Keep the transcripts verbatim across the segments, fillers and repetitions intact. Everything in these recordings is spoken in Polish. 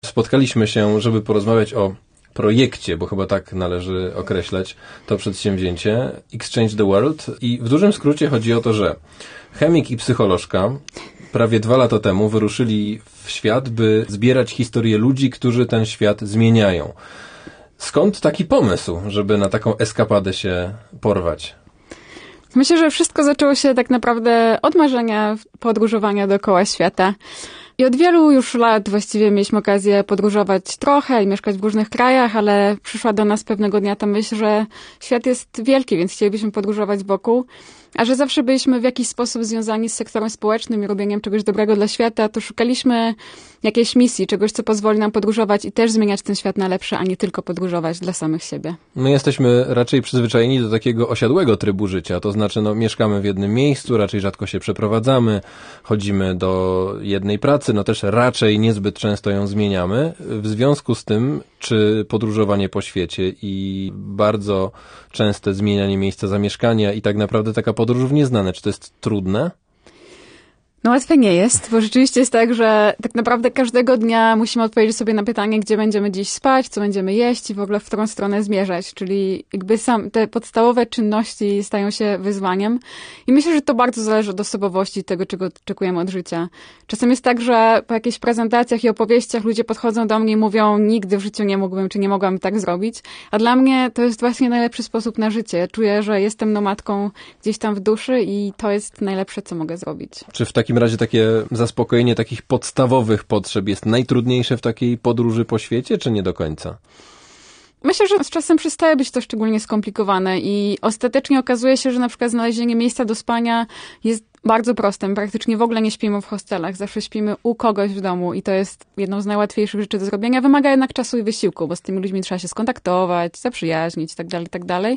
Spotkaliśmy się, żeby porozmawiać o projekcie, bo chyba tak należy określać to przedsięwzięcie, Exchange the World. I w dużym skrócie chodzi o to, że chemik i psycholożka prawie dwa lata temu wyruszyli w świat, by zbierać historie ludzi, którzy ten świat zmieniają. Skąd taki pomysł, żeby na taką eskapadę się porwać? Myślę, że wszystko zaczęło się tak naprawdę od marzenia podróżowania dookoła świata. I od wielu już lat właściwie mieliśmy okazję podróżować trochę i mieszkać w różnych krajach, ale przyszła do nas pewnego dnia ta myśl, że świat jest wielki, więc chcielibyśmy podróżować wokół. A że zawsze byliśmy w jakiś sposób związani z sektorem społecznym i robieniem czegoś dobrego dla świata, to szukaliśmy jakiejś misji, czegoś, co pozwoli nam podróżować i też zmieniać ten świat na lepsze, a nie tylko podróżować dla samych siebie. My jesteśmy raczej przyzwyczajeni do takiego osiadłego trybu życia, to znaczy no, mieszkamy w jednym miejscu, raczej rzadko się przeprowadzamy, chodzimy do jednej pracy, no też raczej niezbyt często ją zmieniamy. W związku z tym, czy podróżowanie po świecie i bardzo częste zmienianie miejsca zamieszkania i tak naprawdę taka podróż w nieznane, czy to jest trudne? No łatwe nie jest, bo rzeczywiście jest tak, że tak naprawdę każdego dnia musimy odpowiedzieć sobie na pytanie, gdzie będziemy dziś spać, co będziemy jeść i w ogóle w którą stronę zmierzać, czyli jakby sam te podstawowe czynności stają się wyzwaniem i myślę, że to bardzo zależy od osobowości tego, czego oczekujemy od życia. Czasem jest tak, że po jakichś prezentacjach i opowieściach ludzie podchodzą do mnie i mówią, nigdy w życiu nie mógłbym, czy nie mogłam tak zrobić, a dla mnie to jest właśnie najlepszy sposób na życie. Ja czuję, że jestem nomadką gdzieś tam w duszy i to jest najlepsze, co mogę zrobić. Czy w takim W takim razie takie zaspokojenie takich podstawowych potrzeb jest najtrudniejsze w takiej podróży po świecie, czy nie do końca? Myślę, że z czasem przestaje być to szczególnie skomplikowane i ostatecznie okazuje się, że na przykład znalezienie miejsca do spania jest bardzo proste. Praktycznie w ogóle nie śpimy w hostelach, zawsze śpimy u kogoś w domu i to jest jedną z najłatwiejszych rzeczy do zrobienia. Wymaga jednak czasu i wysiłku, bo z tymi ludźmi trzeba się skontaktować, zaprzyjaźnić itd., itd.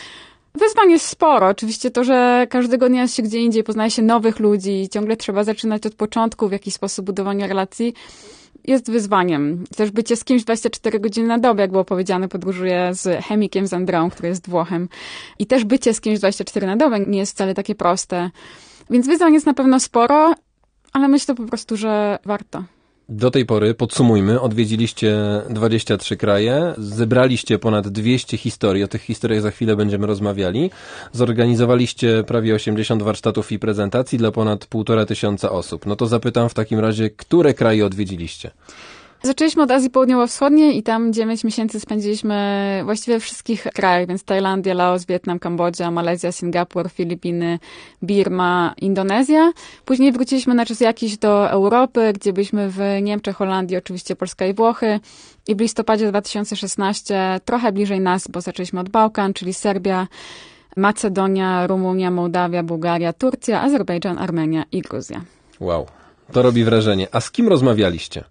Wyzwań jest sporo. Oczywiście to, że każdego dnia się gdzie indziej poznaje się nowych ludzi i ciągle trzeba zaczynać od początku w jakiś sposób budowania relacji, jest wyzwaniem. Też bycie z kimś dwadzieścia cztery godziny na dobę, jak było powiedziane, podróżuję z chemikiem, z Andreą, który jest Włochem. I też bycie z kimś dwadzieścia cztery na dobę nie jest wcale takie proste. Więc wyzwań jest na pewno sporo, ale myślę po prostu, że warto. Do tej pory, podsumujmy, odwiedziliście dwadzieścia trzy kraje, zebraliście ponad dwieście historii, o tych historiach za chwilę będziemy rozmawiali, zorganizowaliście prawie osiemdziesiąt warsztatów i prezentacji dla ponad półtora tysiąca osób. No to zapytam w takim razie, które kraje odwiedziliście? Zaczęliśmy od Azji Południowo-Wschodniej i tam dziewięć miesięcy spędziliśmy właściwie we wszystkich krajach, więc Tajlandia, Laos, Wietnam, Kambodża, Malezja, Singapur, Filipiny, Birma, Indonezja. Później wróciliśmy na czas jakiś do Europy, gdzie byliśmy w Niemczech, Holandii, oczywiście Polska i Włochy. I w listopadzie dwa tysiące szesnastego trochę bliżej nas, bo zaczęliśmy od Bałkan, czyli Serbia, Macedonia, Rumunia, Mołdawia, Bułgaria, Turcja, Azerbejdżan, Armenia i Gruzja. Wow, to robi wrażenie. A z kim rozmawialiście?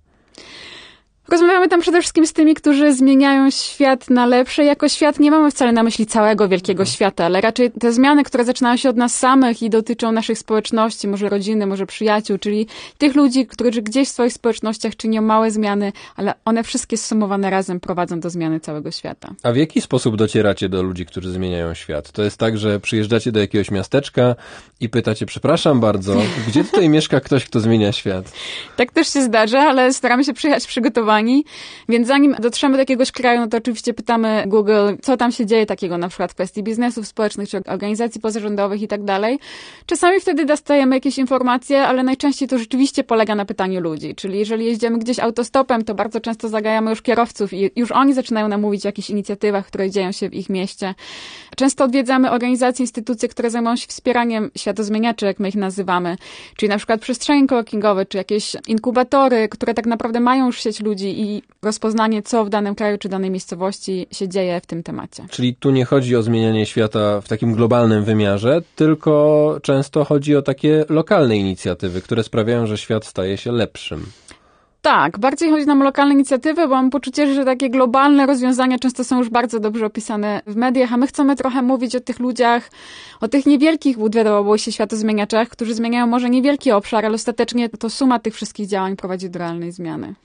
Rozmawiamy tam przede wszystkim z tymi, którzy zmieniają świat na lepsze. Jako świat nie mamy wcale na myśli całego wielkiego świata, ale raczej te zmiany, które zaczynają się od nas samych i dotyczą naszych społeczności, może rodziny, może przyjaciół, czyli tych ludzi, którzy gdzieś w swoich społecznościach czynią małe zmiany, ale one wszystkie zsumowane razem prowadzą do zmiany całego świata. A w jaki sposób docieracie do ludzi, którzy zmieniają świat? To jest tak, że przyjeżdżacie do jakiegoś miasteczka i pytacie, przepraszam bardzo, gdzie tutaj mieszka ktoś, kto zmienia świat? Tak też się zdarza, ale staramy się przyjechać przygotowani. Więc zanim dotrzemy do jakiegoś kraju, no to oczywiście pytamy Google, co tam się dzieje takiego na przykład w kwestii biznesów społecznych, czy organizacji pozarządowych i tak dalej. Czasami wtedy dostajemy jakieś informacje, ale najczęściej to rzeczywiście polega na pytaniu ludzi. Czyli jeżeli jeździmy gdzieś autostopem, to bardzo często zagajamy już kierowców i już oni zaczynają nam mówić o jakichś inicjatywach, które dzieją się w ich mieście. Często odwiedzamy organizacje, instytucje, które zajmują się wspieraniem światozmieniaczy, jak my ich nazywamy. Czyli na przykład przestrzenie coworkingowe, czy jakieś inkubatory, które tak naprawdę mają już sieć ludzi i rozpoznanie, co w danym kraju czy danej miejscowości się dzieje w tym temacie. Czyli tu nie chodzi o zmienianie świata w takim globalnym wymiarze, tylko często chodzi o takie lokalne inicjatywy, które sprawiają, że świat staje się lepszym. Tak, bardziej chodzi nam o lokalne inicjatywy, bo mam poczucie, że takie globalne rozwiązania często są już bardzo dobrze opisane w mediach, a my chcemy trochę mówić o tych ludziach, o tych niewielkich, wydawało się, światozmieniaczach, którzy zmieniają może niewielki obszar, ale ostatecznie to suma tych wszystkich działań prowadzi do realnej zmiany.